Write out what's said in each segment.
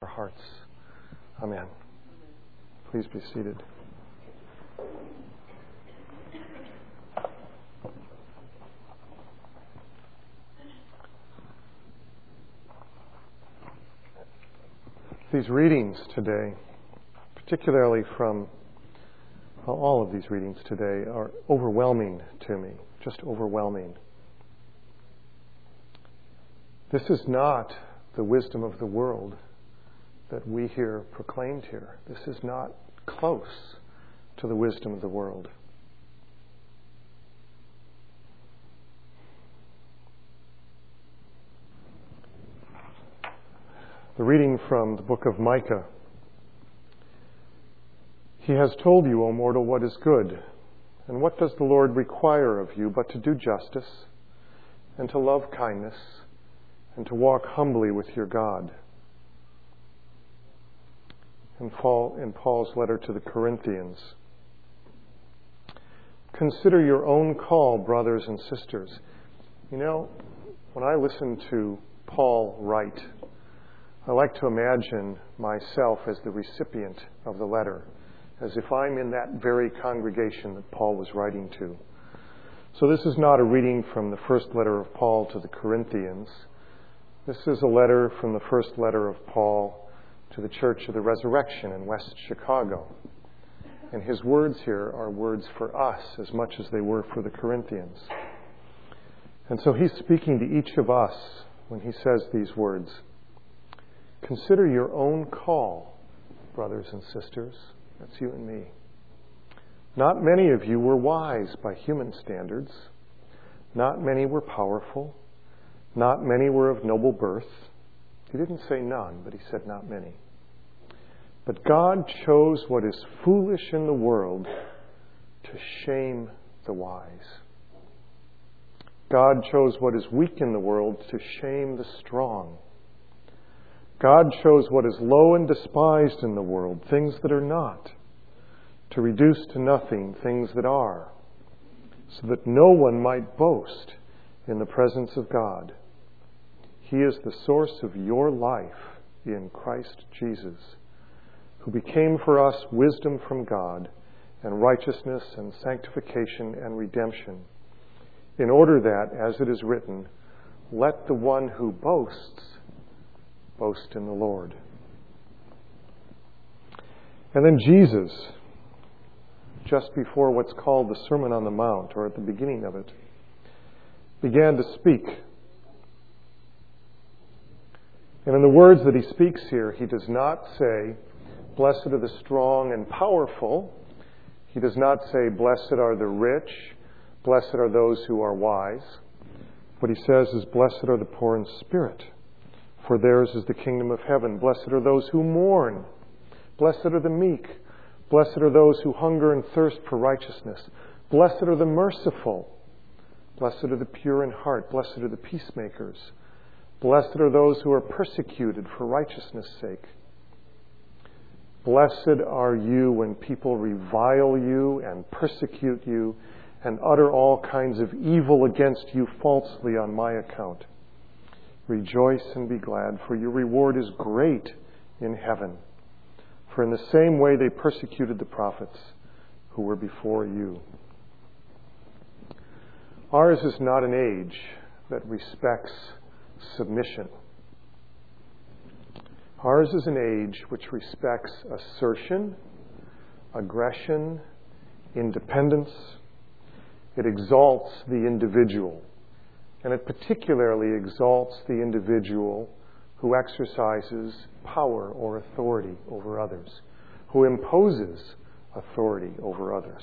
our hearts. Amen. Please be seated. These readings today, particularly from all of these readings today, are overwhelming to me, just overwhelming. This is not the wisdom of the world that we hear proclaimed here. This is not close to the wisdom of the world. The reading from the book of Micah. He has told you, O mortal, what is good, and what does the Lord require of you but to do justice, and to love kindness, and to walk humbly with your God. In Paul's letter to the Corinthians. Consider your own call, brothers and sisters. You know, when I listen to Paul write, I like to imagine myself as the recipient of the letter, as if I'm in that very congregation that Paul was writing to. So this is not a reading from the first letter of Paul to the Corinthians. This is a letter from the first letter of Paul to the Church of the Resurrection in West Chicago. And his words here are words for us as much as they were for the Corinthians. And so he's speaking to each of us when he says these words. Consider your own call, brothers and sisters. That's you and me. Not many of you were wise by human standards. Not many were powerful. Not many were of noble birth. He didn't say none, but he said not many. But God chose what is foolish in the world to shame the wise. God chose what is weak in the world to shame the strong. God chose what is low and despised in the world, things that are not, to reduce to nothing things that are, so that no one might boast in the presence of God. He is the source of your life in Christ Jesus, who became for us wisdom from God and righteousness and sanctification and redemption, in order that, as it is written, let the one who boasts boast in the Lord. And then Jesus, just before what's called the Sermon on the Mount, or at the beginning of it, began to speak. And in the words that he speaks here, he does not say, blessed are the strong and powerful. He does not say, blessed are the rich. Blessed are those who are wise. What he says is, blessed are the poor in spirit, for theirs is the kingdom of heaven. Blessed are those who mourn. Blessed are the meek. Blessed are those who hunger and thirst for righteousness. Blessed are the merciful. Blessed are the pure in heart. Blessed are the peacemakers. Blessed are those who are persecuted for righteousness' sake. Blessed are you when people revile you and persecute you and utter all kinds of evil against you falsely on my account. Rejoice and be glad, for your reward is great in heaven. For in the same way they persecuted the prophets who were before you. Ours is not an age that respects submission. Ours is an age which respects assertion, aggression, independence. It exalts the individual, and it particularly exalts the individual who exercises power or authority over others, who imposes authority over others.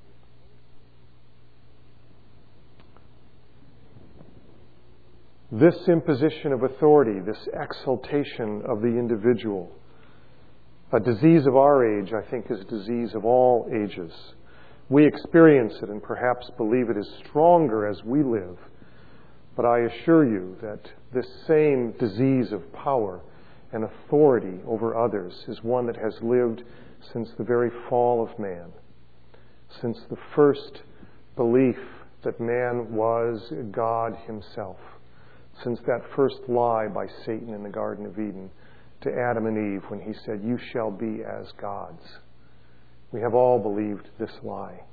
This imposition of authority, this exaltation of the individual, a disease of our age, I think, is a disease of all ages. We experience it and perhaps believe it is stronger as we live. But I assure you that this same disease of power and authority over others is one that has lived since the very fall of man, since the first belief that man was God himself, since that first lie by Satan in the Garden of Eden to Adam and Eve when he said, "You shall be as gods." We have all believed this lie.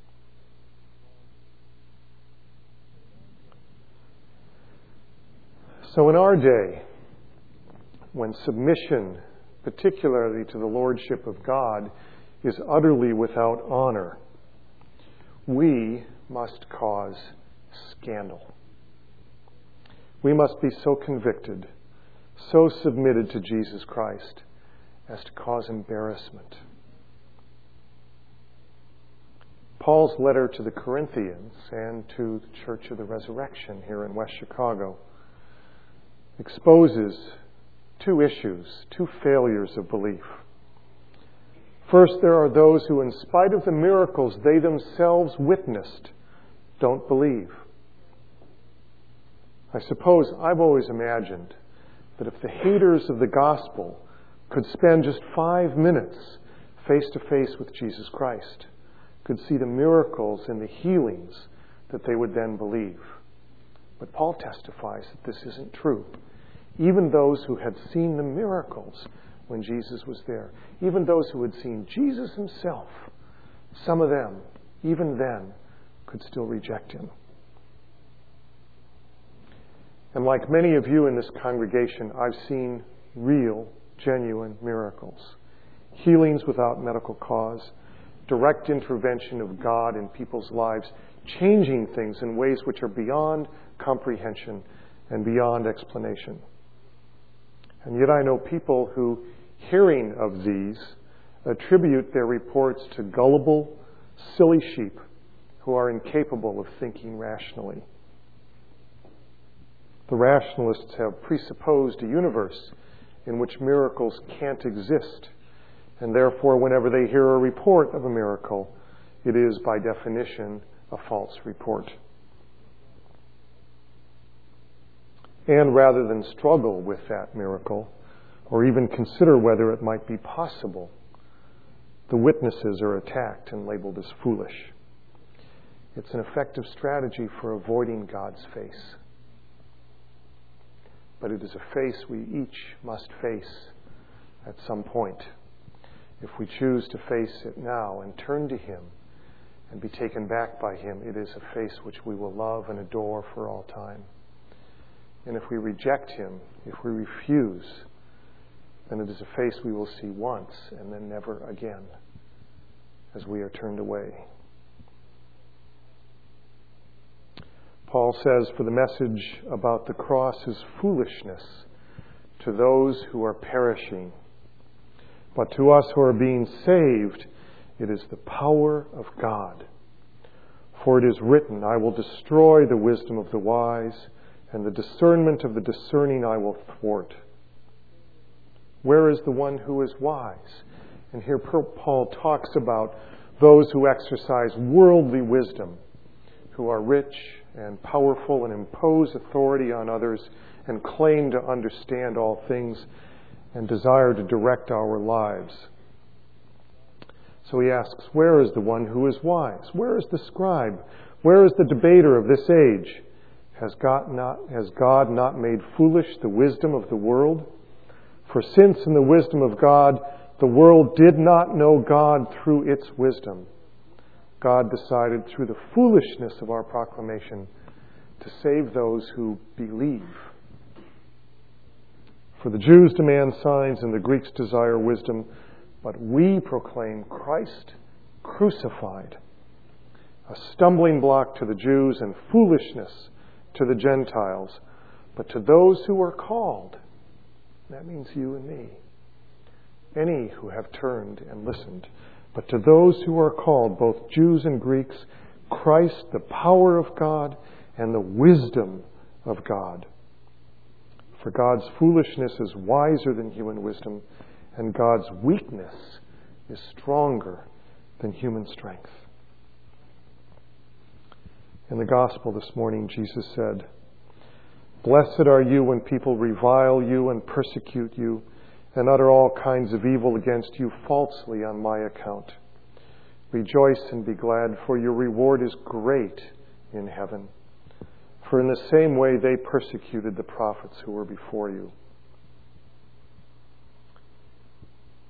So in our day, when submission, particularly to the lordship of God, is utterly without honor, we must cause scandal. We must be so convicted, so submitted to Jesus Christ as to cause embarrassment. Paul's letter to the Corinthians and to the Church of the Resurrection here in West Chicago exposes two issues, two failures of belief. First, there are those who, in spite of the miracles they themselves witnessed, don't believe. I suppose I've always imagined that if the haters of the gospel could spend just 5 minutes face to face with Jesus Christ, could see the miracles and the healings, that they would then believe. But Paul testifies that this isn't true. Even those who had seen the miracles when Jesus was there, even those who had seen Jesus himself, some of them, even then, could still reject him. And like many of you in this congregation, I've seen real, genuine miracles. Healings without medical cause, direct intervention of God in people's lives, changing things in ways which are beyond comprehension and beyond explanation. And yet I know people who, hearing of these, attribute their reports to gullible, silly sheep who are incapable of thinking rationally. The rationalists have presupposed a universe in which miracles can't exist, and therefore whenever they hear a report of a miracle, it is by definition a false report. And rather than struggle with that miracle, or even consider whether it might be possible, the witnesses are attacked and labeled as foolish. It's an effective strategy for avoiding God's face. But it is a face we each must face at some point. If we choose to face it now and turn to Him and be taken back by Him, it is a face which we will love and adore for all time. And if we reject Him, if we refuse, then it is a face we will see once and then never again as we are turned away. Paul says, "For the message about the cross is foolishness to those who are perishing. But to us who are being saved, it is the power of God. For it is written, I will destroy the wisdom of the wise, and the discernment of the discerning I will thwart. Where is the one who is wise?" And here Paul talks about those who exercise worldly wisdom, who are rich and powerful and impose authority on others and claim to understand all things and desire to direct our lives. So he asks, where is the one who is wise? Where is the scribe? Where is the debater of this age? Has God not made foolish the wisdom of the world? For since in the wisdom of God, the world did not know God through its wisdom, God decided through the foolishness of our proclamation to save those who believe. For the Jews demand signs and the Greeks desire wisdom, but we proclaim Christ crucified, a stumbling block to the Jews and foolishness to the Gentiles. But to those who are called, that means you and me, any who have turned and listened, but to those who are called, both Jews and Greeks, Christ, the power of God and the wisdom of God. For God's foolishness is wiser than human wisdom, and God's weakness is stronger than human strength. In the gospel this morning, Jesus said, "Blessed are you when people revile you and persecute you and utter all kinds of evil against you falsely on my account. Rejoice and be glad, for your reward is great in heaven. For in the same way they persecuted the prophets who were before you."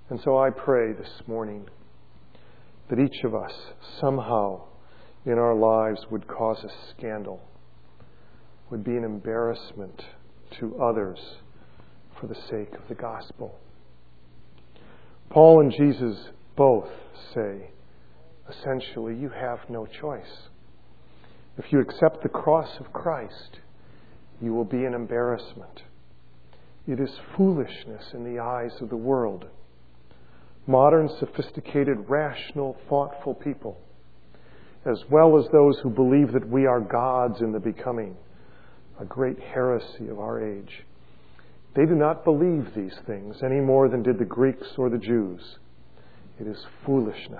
And so I pray this morning that each of us somehow in our lives would cause a scandal, would be an embarrassment to others for the sake of the gospel. Paul and Jesus both say, essentially, you have no choice. If you accept the cross of Christ, you will be an embarrassment. It is foolishness in the eyes of the world. Modern, sophisticated, rational, thoughtful people, as well as those who believe that we are gods in the becoming, a great heresy of our age. They do not believe these things any more than did the Greeks or the Jews. It is foolishness.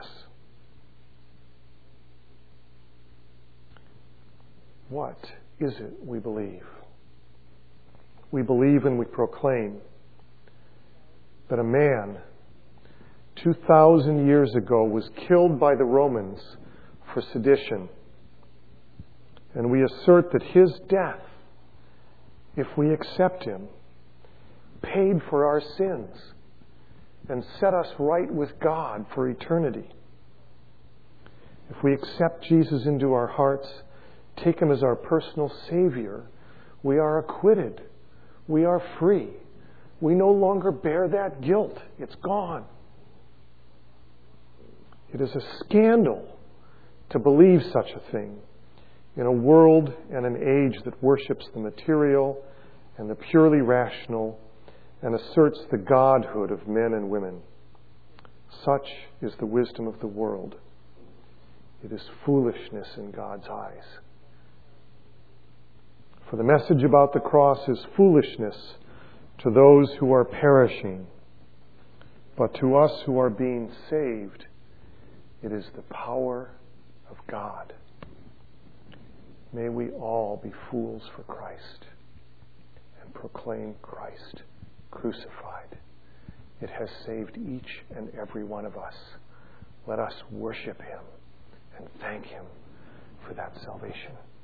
What is it we believe? We believe and we proclaim that a man 2,000 years ago was killed by the Romans for sedition. And we assert that his death, if we accept him, paid for our sins and set us right with God for eternity. If we accept Jesus into our hearts, take him as our personal Savior, we are acquitted. We are free. We no longer bear that guilt. It's gone. It is a scandal to believe such a thing in a world and an age that worships the material and the purely rational and asserts the godhood of men and women. Such is the wisdom of the world. It is foolishness in God's eyes. For the message about the cross is foolishness to those who are perishing, but to us who are being saved, it is the power of God. May we all be fools for Christ and proclaim Christ crucified. It has saved each and every one of us. Let us worship him and thank him for that salvation.